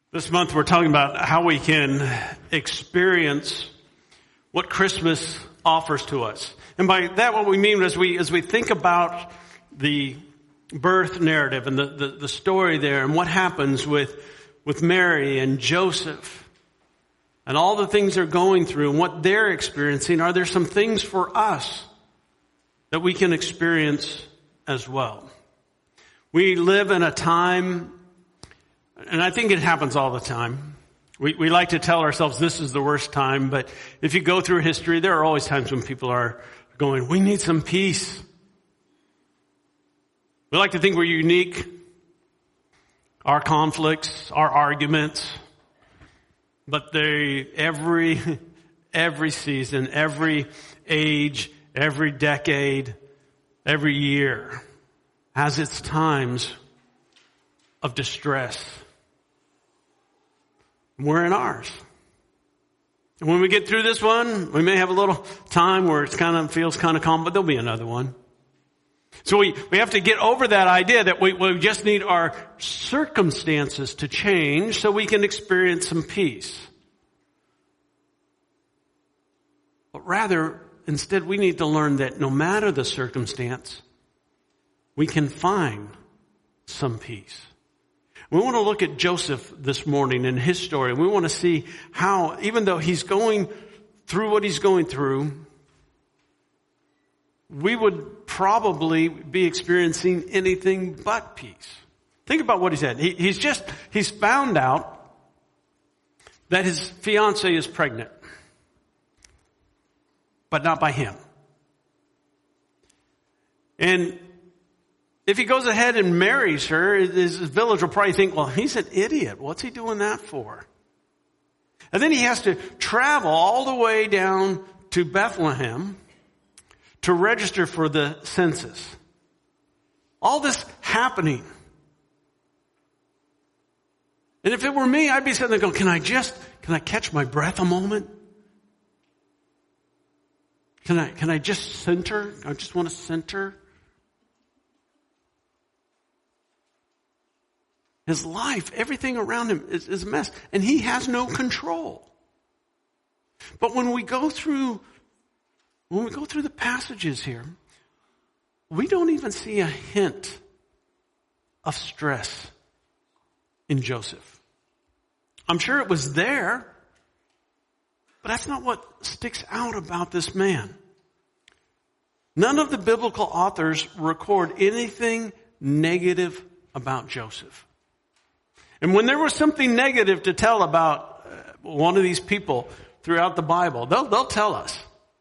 This month we're talking about how we can experience what Christmas offers to us. And by that what we mean is as we think about the birth narrative and the story there and what happens with Mary and Joseph and all the things they're going through and what they're experiencing, are there some things for us that we can experience as well? We live in a time, and I think it happens all the time. We like to tell ourselves this is the worst time, but if you go through history, there are always times when people are going, we need some peace. We like to think we're unique. Our conflicts, our arguments, but every season, every age, every decade, every year has its times of distress. We're in ours. And when we get through this one, we may have a little time where it feels kind of calm, but there'll be another one. So we have to get over that idea that we just need our circumstances to change so we can experience some peace. But rather, instead, we need to learn that no matter the circumstance, we can find some peace. We want to look at Joseph this morning and his story. We want to see how, even though he's going through what he's going through, we would probably be experiencing anything but peace. Think about what he said. He's found out that his fiancée is pregnant, but not by him. And if he goes ahead and marries her, his village will probably think, well, he's an idiot. What's he doing that for? And then he has to travel all the way down to Bethlehem to register for the census. All this happening. And if it were me, I'd be sitting there going, can I catch my breath a moment? Can I just center? I just want to center. His life, everything around him is a mess. And he has no control. But when we go through the passages here, we don't even see a hint of stress in Joseph. I'm sure it was there, but that's not what sticks out about this man. None of the biblical authors record anything negative about Joseph. And when there was something negative to tell about one of these people throughout the Bible, they'll tell us.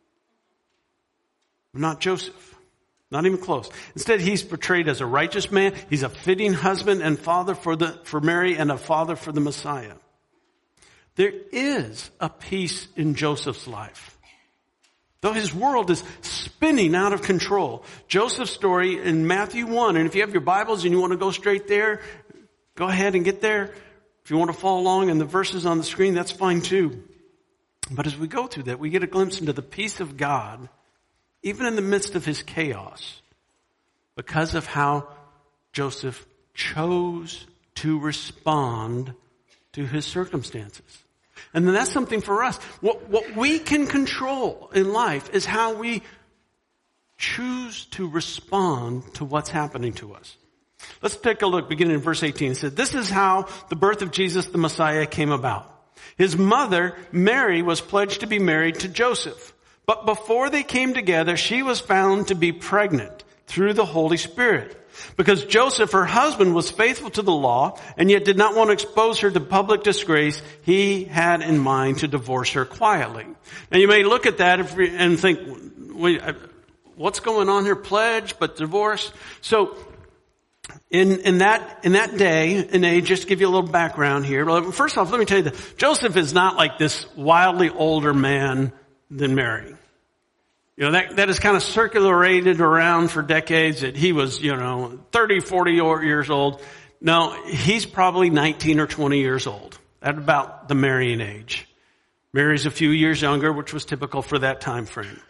Not Joseph. Not even close. Instead, he's portrayed as a righteous man. He's a fitting husband and father for Mary and a father for the Messiah. There is a peace in Joseph's life. Though his world is spinning out of control. Joseph's story in Matthew 1, and if you have your Bibles and you want to go straight there, go ahead and get there. If you want to follow along in the verses on the screen, that's fine too. But as we go through that, we get a glimpse into the peace of God, even in the midst of his chaos, because of how Joseph chose to respond to his circumstances. And then that's something for us. What we can control in life is how we choose to respond to what's happening to us. Let's take a look, beginning in verse 18. It said, this is how the birth of Jesus the Messiah came about. His mother, Mary, was pledged to be married to Joseph. But before they came together, she was found to be pregnant through the Holy Spirit. Because Joseph, her husband, was faithful to the law and yet did not want to expose her to public disgrace, he had in mind to divorce her quietly. Now you may look at that and think, what's going on here? Pledge, but divorce? So, in that day and age, just to give you a little background here. First off, let me tell you that Joseph is not like this wildly older man than Mary. That is kind of circulated around for decades that he was, 30, 40 years old. No, he's probably 19 or 20 years old. At about the marrying age. Mary's a few years younger, which was typical for that time frame.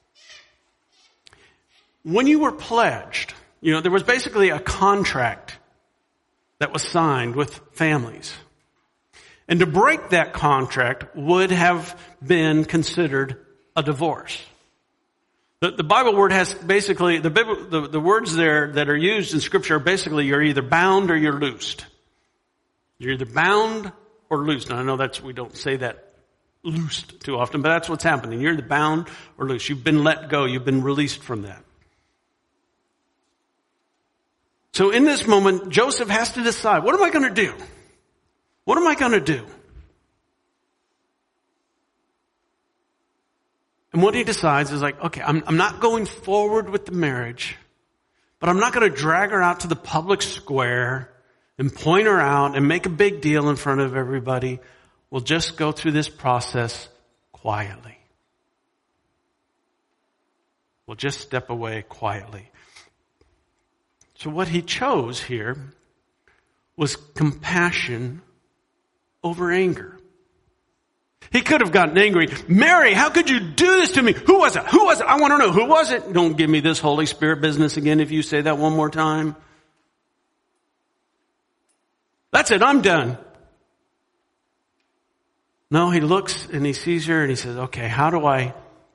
When you were pledged, there was basically a contract that was signed with families. And to break that contract would have been considered a divorce. The Bible word has basically, the words there that are used in Scripture are basically you're either bound or you're loosed. You're either bound or loosed. Now I know we don't say that loosed too often, but that's what's happening. You're either bound or loose. You've been let go. You've been released from that. So in this moment, Joseph has to decide, what am I going to do? What am I going to do? And what he decides is like, okay, I'm not going forward with the marriage, but I'm not going to drag her out to the public square and point her out and make a big deal in front of everybody. We'll just go through this process quietly. We'll just step away quietly. So what he chose here was compassion over anger. He could have gotten angry. Mary, how could you do this to me? Who was it? Who was it? I want to know. Who was it? Don't give me this Holy Spirit business again if you say that one more time. That's it. I'm done. No, he looks and he sees her and he says, okay, how do I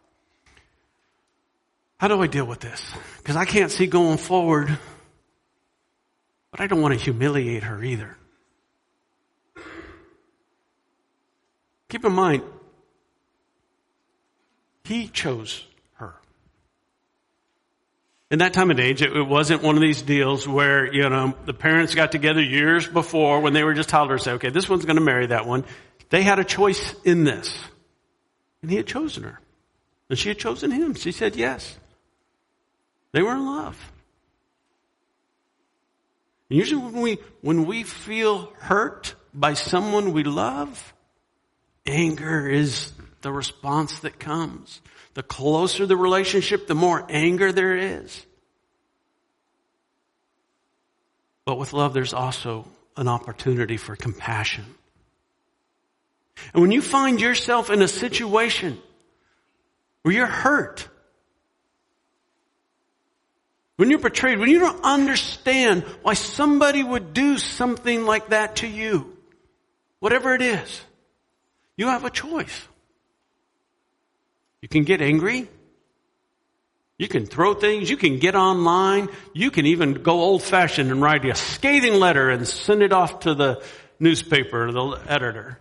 deal with this? Because I can't see going forward, but I don't want to humiliate her either. Keep in mind, he chose her. In that time and age, it wasn't one of these deals where, the parents got together years before when they were just toddlers, say, okay, this one's going to marry that one. They had a choice in this. And he had chosen her. And she had chosen him. She said yes. They were in love. And usually when we feel hurt by someone we love, anger is the response that comes. The closer the relationship, the more anger there is. But with love, there's also an opportunity for compassion. And when you find yourself in a situation where you're hurt, when you're betrayed, when you don't understand why somebody would do something like that to you, whatever it is, you have a choice. You can get angry. You can throw things. You can get online. You can even go old-fashioned and write a scathing letter and send it off to the newspaper or the editor.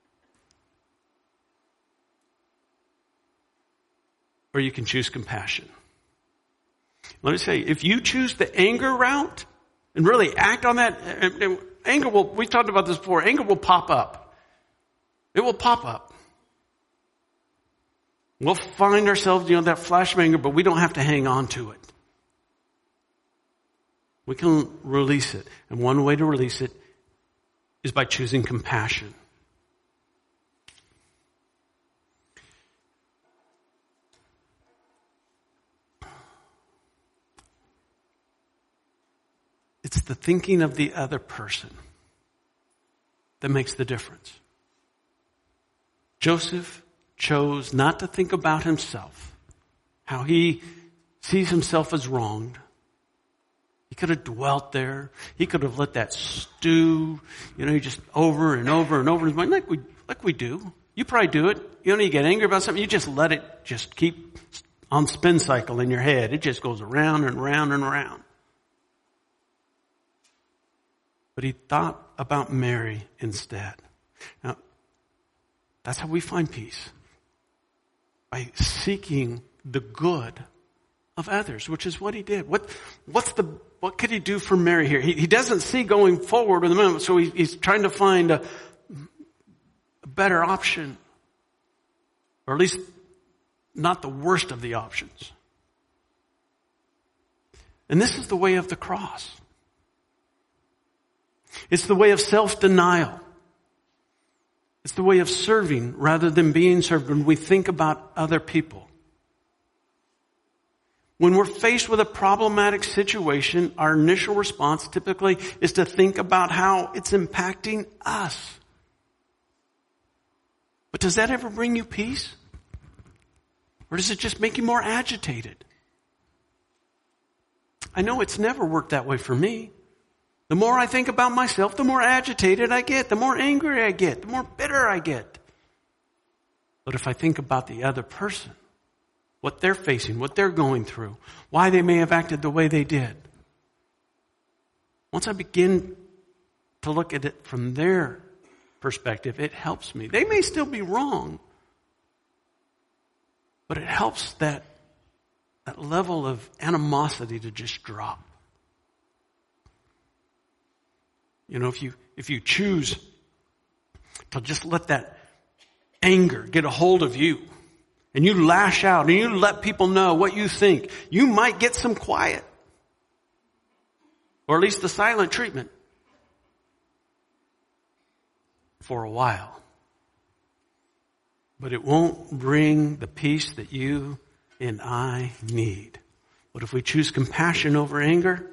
Or you can choose compassion. Let me say, if you choose the anger route and really act on that, anger will, we talked about this before, anger will pop up. It will pop up. We'll find ourselves, that flash of anger, but we don't have to hang on to it. We can release it. And one way to release it is by choosing compassion. It's the thinking of the other person that makes the difference. Joseph chose not to think about himself, how he sees himself as wronged. He could have dwelt there. He could have let that stew, just over and over and over in his mind, like we do. You probably do it. You get angry about something, you just let it just keep on spin cycle in your head. It just goes around and around and around. But he thought about Mary instead. Now, that's how we find peace. By seeking the good of others, which is what he did. What could he do for Mary here? He doesn't see going forward in the moment, so he's trying to find a better option. Or at least not the worst of the options. And this is the way of the cross. It's the way of self-denial. It's the way of serving rather than being served when we think about other people. When we're faced with a problematic situation, our initial response typically is to think about how it's impacting us. But does that ever bring you peace? Or does it just make you more agitated? I know it's never worked that way for me. The more I think about myself, the more agitated I get, the more angry I get, the more bitter I get. But if I think about the other person, what they're facing, what they're going through, why they may have acted the way they did, once I begin to look at it from their perspective, it helps me. They may still be wrong, but it helps that level of animosity to just drop. You know, if you choose to just let that anger get a hold of you, and you lash out and you let people know what you think, you might get some quiet. Or at least the silent treatment. For a while. But it won't bring the peace that you and I need. But if we choose compassion over anger,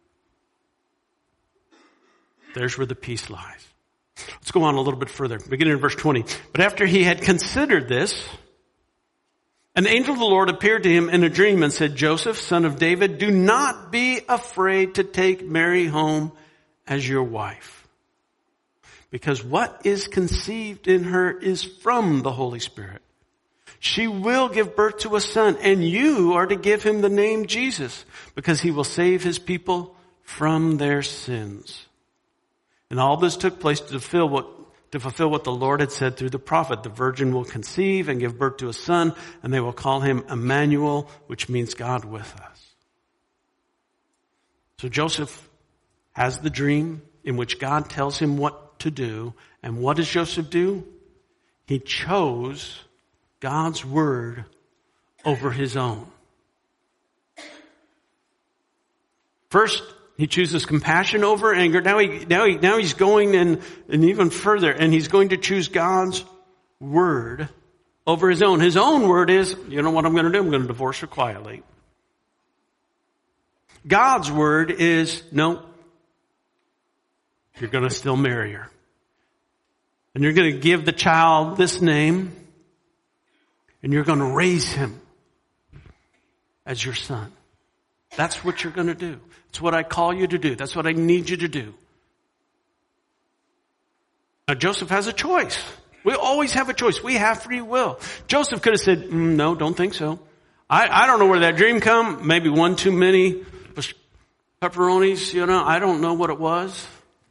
there's where the peace lies. Let's go on a little bit further. Beginning in verse 20. But after he had considered this, an angel of the Lord appeared to him in a dream and said, Joseph, son of David, do not be afraid to take Mary home as your wife. Because what is conceived in her is from the Holy Spirit. She will give birth to a son, and you are to give him the name Jesus, because he will save his people from their sins. And all this took place to fulfill what the Lord had said through the prophet. The virgin will conceive and give birth to a son, and they will call him Emmanuel, which means God with us. So Joseph has the dream in which God tells him what to do. And what does Joseph do? He chose God's word over his own. First, he chooses compassion over anger. Now he's going in even further, and he's going to choose God's word over his own. His own word is, you know what I'm going to do? I'm going to divorce her quietly. God's word is, no, you're going to still marry her. And you're going to give the child this name, and you're going to raise him as your son. That's what you're going to do. That's what I call you to do. That's what I need you to do. Now, Joseph has a choice. We always have a choice. We have free will. Joseph could have said, no, don't think so. I don't know where that dream come. Maybe one too many pepperonis, you know. I don't know what it was.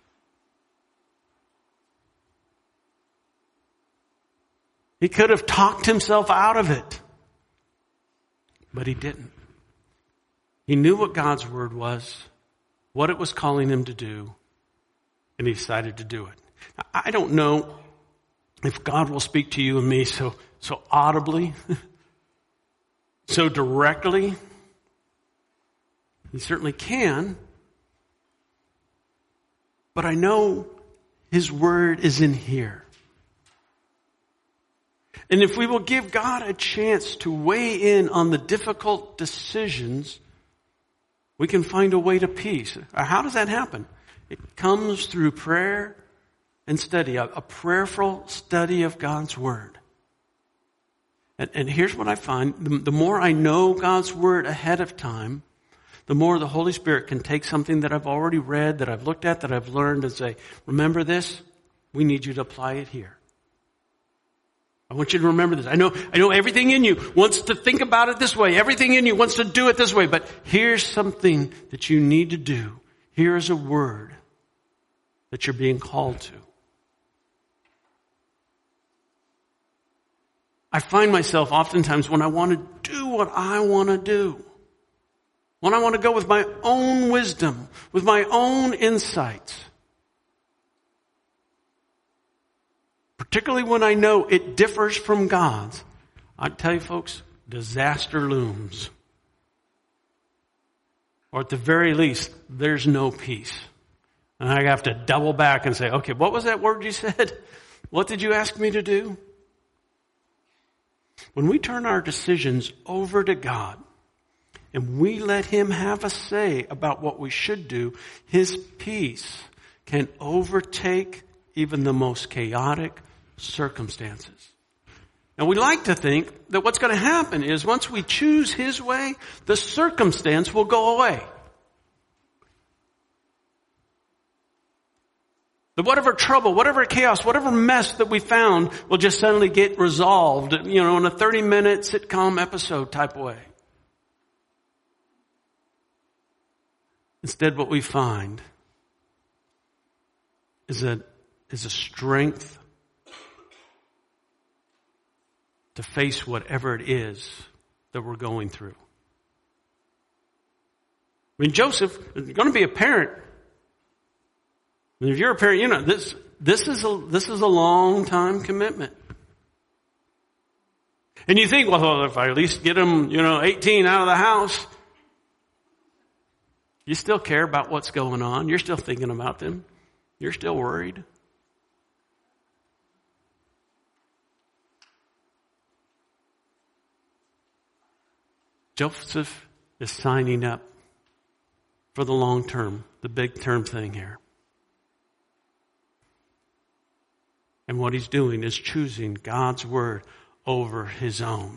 He could have talked himself out of it. But he didn't. He knew what God's word was, what it was calling him to do, and he decided to do it. Now, I don't know if God will speak to you and me so audibly, so directly. He certainly can. But I know his word is in here. And if we will give God a chance to weigh in on the difficult decisions, we can find a way to peace. How does that happen? It comes through prayer and study, a prayerful study of God's word. And here's what I find. The more I know God's word ahead of time, the more the Holy Spirit can take something that I've already read, that I've looked at, that I've learned, and say, remember this? We need you to apply it here. I want you to remember this. I know everything in you wants to think about it this way. Everything in you wants to do it this way. But here's something that you need to do. Here is a word that you're being called to. I find myself oftentimes when I want to do what I want to do, when I want to go with my own wisdom, with my own insights, particularly when I know it differs from God's, I tell you folks, disaster looms. Or at the very least, there's no peace. And I have to double back and say, okay, what was that word you said? What did you ask me to do? When we turn our decisions over to God and we let him have a say about what we should do, his peace can overtake even the most chaotic circumstances. Now we like to think that what's going to happen is once we choose his way, the circumstance will go away. That whatever trouble, whatever chaos, whatever mess that we found will just suddenly get resolved, in a 30-minute sitcom episode type way. Instead, what we find is a strength to face whatever it is that we're going through. I mean, Joseph is going to be a parent. And if you're a parent, this is a long time commitment. And you think, well, if I at least get them, 18 out of the house, you still care about what's going on. You're still thinking about them. You're still worried. Joseph is signing up for the long term, the big term thing here. And what he's doing is choosing God's word over his own.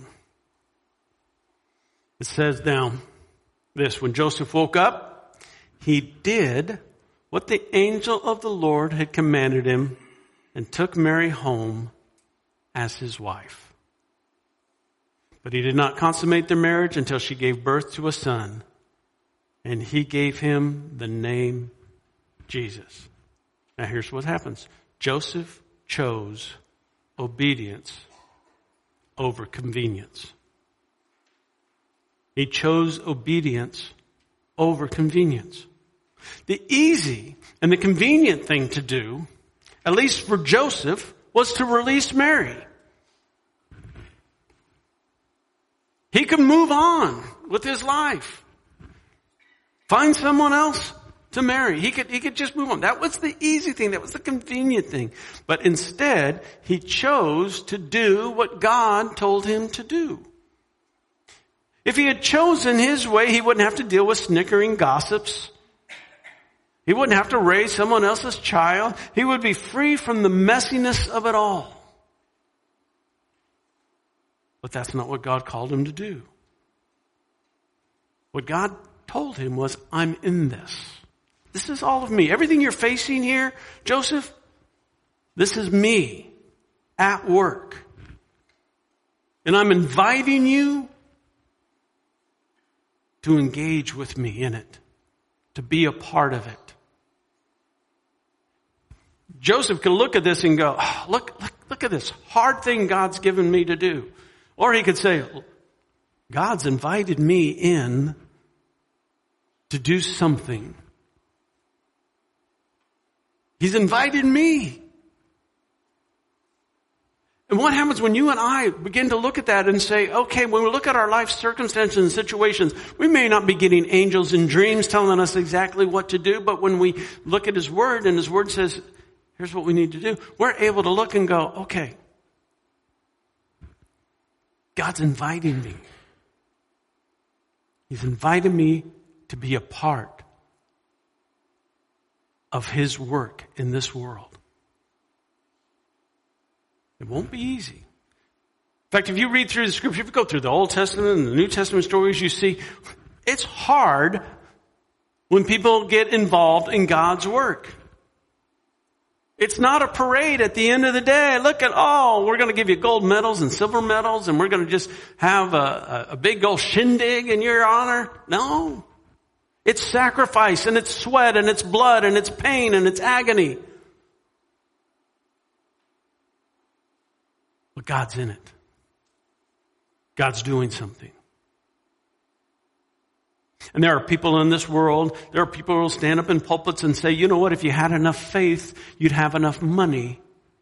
It says now this, when Joseph woke up, he did what the angel of the Lord had commanded him and took Mary home as his wife. But he did not consummate their marriage until she gave birth to a son, and he gave him the name Jesus. Now here's what happens. Joseph chose obedience over convenience. He chose obedience over convenience. The easy and the convenient thing to do, at least for Joseph, was to release Mary. He could move on with his life. Find someone else to marry. He could just move on. That was the easy thing. That was the convenient thing. But instead, he chose to do what God told him to do. If he had chosen his way, he wouldn't have to deal with snickering gossips. He wouldn't have to raise someone else's child. He would be free from the messiness of it all. But that's not what God called him to do. What God told him was, I'm in this. This is all of me. Everything you're facing here, Joseph, this is me at work. And I'm inviting you to engage with me in it, to be a part of it. Joseph can look at this and go, oh, look at this hard thing God's given me to do. Or he could say, God's invited me in to do something. He's invited me. And what happens when you and I begin to look at that and say, okay, when we look at our life circumstances and situations, we may not be getting angels in dreams telling us exactly what to do, but when we look at His Word and His Word says, here's what we need to do, we're able to look and go, okay, God's inviting me. He's invited me to be a part of His work in this world. It won't be easy. In fact, if you read through the Scripture, if you go through the Old Testament and the New Testament stories, you see it's hard when people get involved in God's work. It's not a parade at the end of the day. Look at, we're going to give you gold medals and silver medals and we're going to just have a big old shindig in your honor. No. It's sacrifice and it's sweat and it's blood and it's pain and it's agony. But God's in it. God's doing something. And there are people in this world, there are people who will stand up in pulpits and say, you know what, if you had enough faith, you'd have enough money.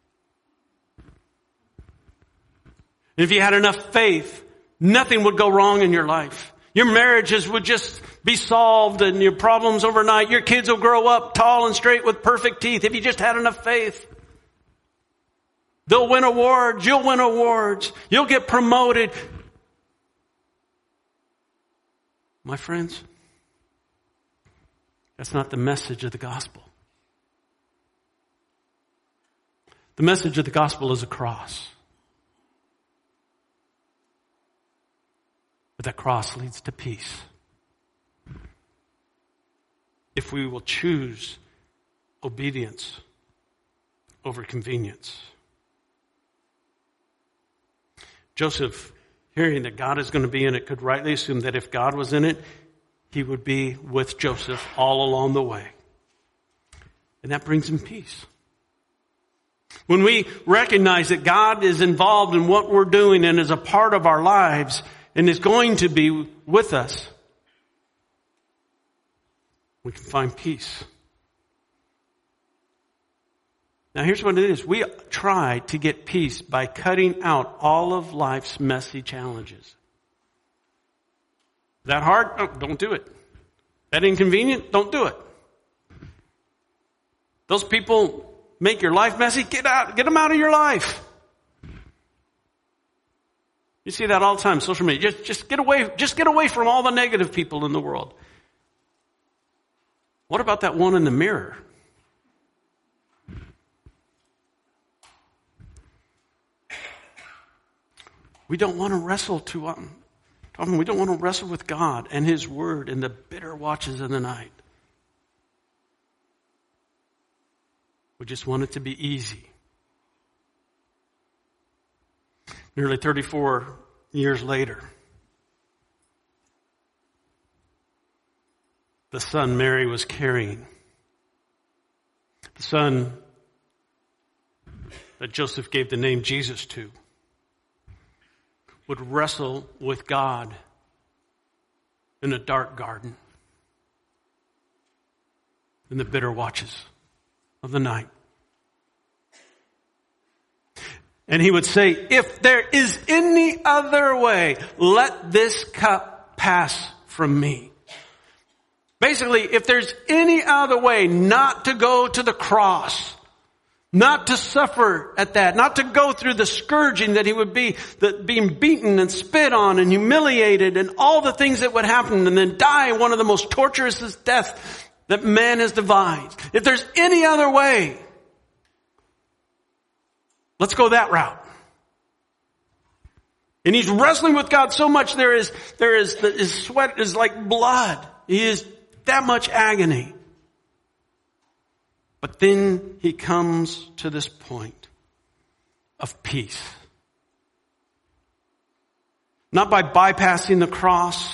And if you had enough faith, nothing would go wrong in your life. Your marriages would just be solved and your problems overnight. Your kids will grow up tall and straight with perfect teeth if you just had enough faith. They'll win awards. You'll win awards. You'll get promoted. My friends, that's not the message of the gospel. The message of the gospel is a cross. But that cross leads to peace. If we will choose obedience over convenience. Joseph, hearing that God is going to be in it, could rightly assume that if God was in it, he would be with Joseph all along the way. And that brings him peace. When we recognize that God is involved in what we're doing and is a part of our lives and is going to be with us, we can find peace. Now here's what it is. We try to get peace by cutting out all of life's messy challenges. Is that hard? Oh, don't do it. That inconvenient? Don't do it. Those people make your life messy? Get them out of your life. You see that all the time, social media. Just get away from all the negative people in the world. What about that one in the mirror? We don't want to wrestle too often. We don't want to wrestle with God and His Word in the bitter watches of the night. We just want it to be easy. Nearly 34 years later, the son Mary was carrying, the son that Joseph gave the name Jesus to, would wrestle with God in a dark garden in the bitter watches of the night. And he would say, if there is any other way, let this cup pass from me. Basically, if there's any other way not to go to the cross, not to suffer at that, not to go through the scourging that he would be, being beaten and spit on and humiliated and all the things that would happen and then die one of the most torturous deaths that man has devised. If there's any other way, let's go that route. And he's wrestling with God so much his sweat is like blood. He is that much agony. But then he comes to this point of peace. Not by bypassing the cross,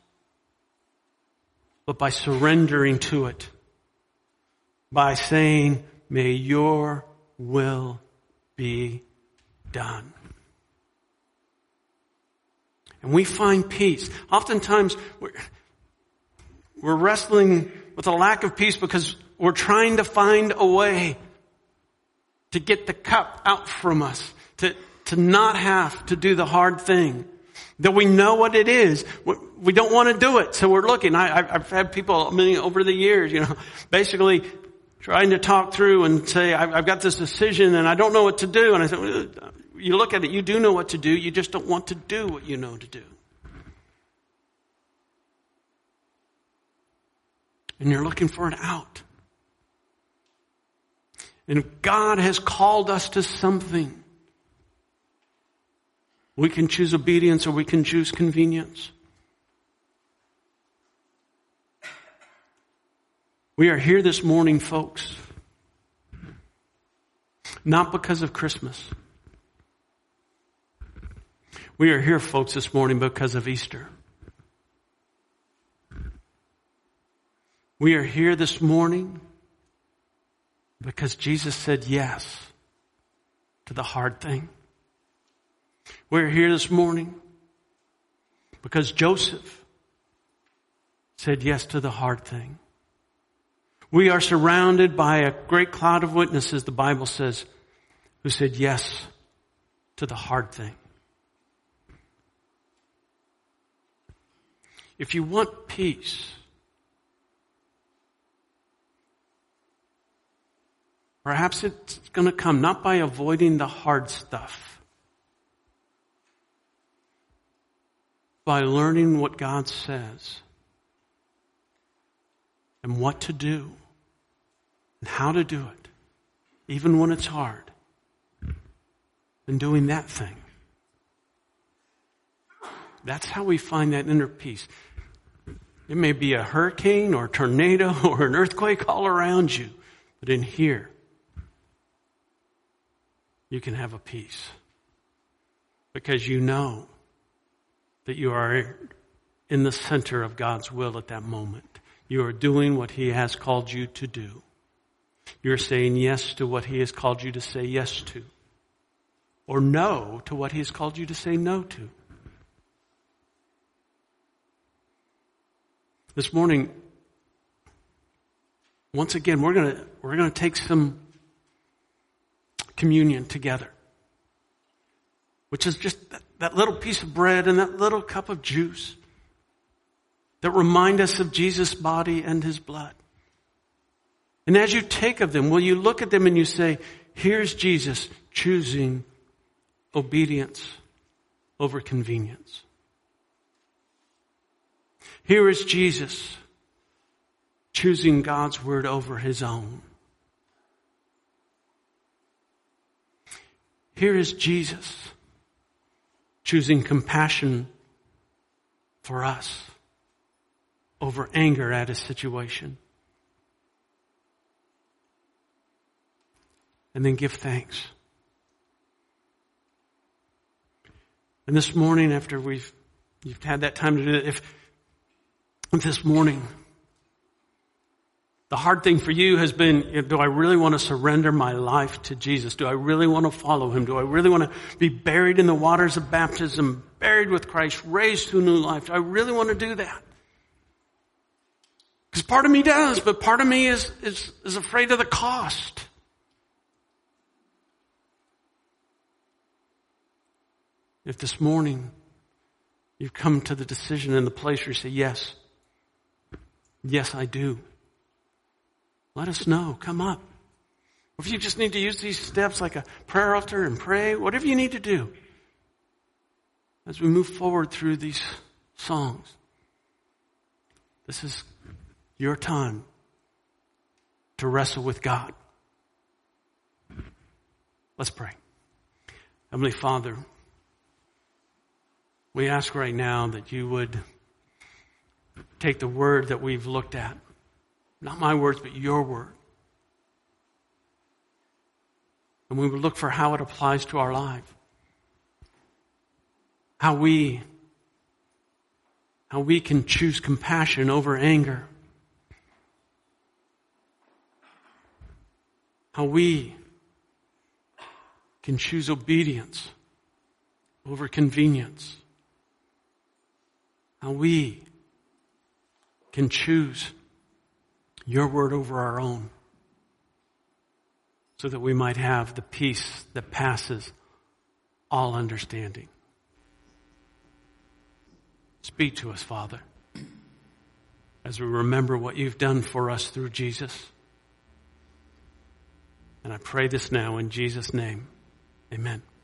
but by surrendering to it. By saying, may your will be done. And we find peace. Oftentimes, we're wrestling with a lack of peace because we're trying to find a way to get the cup out from us, to not have to do the hard thing. That we know what it is. We don't want to do it, so we're looking. I've had people over the years, basically trying to talk through and say, I've got this decision and I don't know what to do. And I said, well, you look at it, you do know what to do, you just don't want to do what you know to do. And you're looking for an out. And if God has called us to something, we can choose obedience or we can choose convenience. We are here this morning, folks, not because of Christmas. We are here, folks, this morning because of Easter. We are here this morning because Jesus said yes to the hard thing. We're here this morning because Joseph said yes to the hard thing. We are surrounded by a great cloud of witnesses, the Bible says, who said yes to the hard thing. If you want peace, perhaps it's going to come not by avoiding the hard stuff, by learning what God says and what to do and how to do it, even when it's hard, and doing that thing. That's how we find that inner peace. It may be a hurricane or a tornado or an earthquake all around you, but in here, you can have a peace. Because you know that you are in the center of God's will at that moment. You are doing what He has called you to do. You're saying yes to what He has called you to say yes to. Or no to what He has called you to say no to. This morning, once again, we're going to take some communion together, which is just that little piece of bread and that little cup of juice that remind us of Jesus' body and His blood. And as you take of them, will you look at them and you say, here's Jesus choosing obedience over convenience. Here is Jesus choosing God's word over his own. Here is Jesus choosing compassion for us over anger at a situation. And then give thanks. And this morning, after you've had that time to do it, if this morning the hard thing for you has been, do I really want to surrender my life to Jesus? Do I really want to follow Him? Do I really want to be buried in the waters of baptism, buried with Christ, raised to a new life? Do I really want to do that? Because part of me does, but part of me is afraid of the cost. If this morning you've come to the decision in the place where you say, yes, I do. Let us know. Come up. Or if you just need to use these steps like a prayer altar and pray, whatever you need to do as we move forward through these songs. This is your time to wrestle with God. Let's pray. Heavenly Father, we ask right now that you would take the word that we've looked at, not my words, but your word, and we would look for how it applies to our life, how we can choose compassion over anger, how we can choose obedience over convenience, how we can choose your word over our own so that we might have the peace that passes all understanding. Speak to us, Father, as we remember what you've done for us through Jesus. And I pray this now in Jesus' name. Amen.